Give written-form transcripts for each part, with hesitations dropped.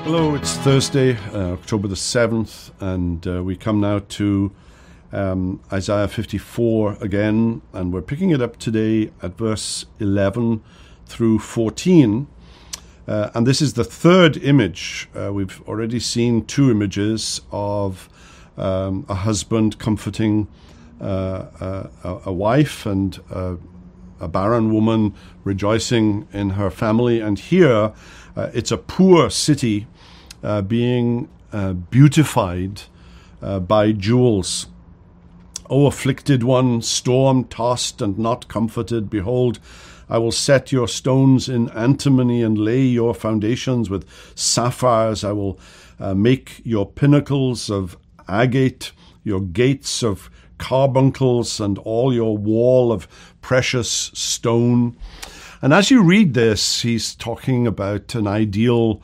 Hello, it's Thursday, October the 7th, and we come now to Isaiah 54 again, and we're picking it up today at verse 11 through 14. And this is the third image. We've already seen two images of a husband comforting a wife and a barren woman rejoicing in her family. And here it's a poor city being beautified by jewels. O afflicted one, storm-tossed and not comforted, behold, I will set your stones in antimony and lay your foundations with sapphires. I will make your pinnacles of agate, your gates of carbuncles, and all your wall of precious stone. And as you read this, he's talking about an ideal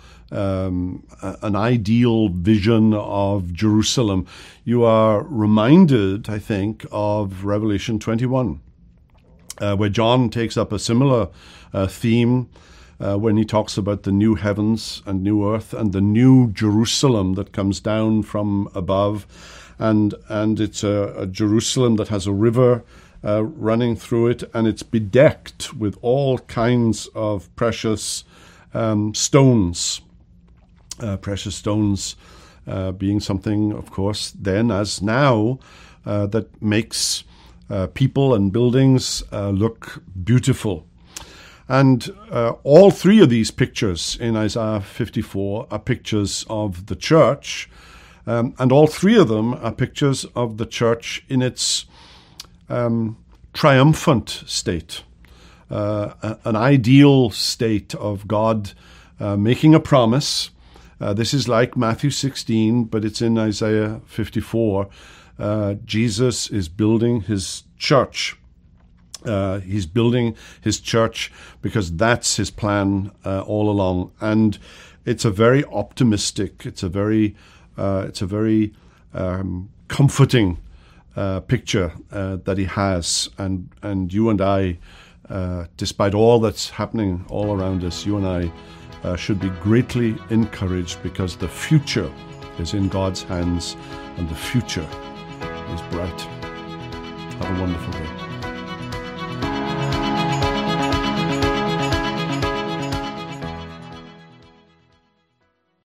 vision of Jerusalem. You are reminded, I think, of Revelation 21, where John takes up a similar theme when he talks about the new heavens and new earth and the new Jerusalem that comes down from above. And it's a Jerusalem that has a river running through it, and it's bedecked with all kinds of precious stones. Precious stones being something, of course, then as now, that makes people and buildings look beautiful. And all three of these pictures in Isaiah 54 are pictures of the church, and all three of them are pictures of the church in its triumphant state, an ideal state of God making a promise. This is like Matthew 16, but it's in Isaiah 54. Jesus is building his church. He's building his church because that's his plan all along. And it's a very optimistic, it's a very comforting picture that he has. And you and I, despite all that's happening all around us, you and I should be greatly encouraged because the future is in God's hands and the future is bright. Have a wonderful day.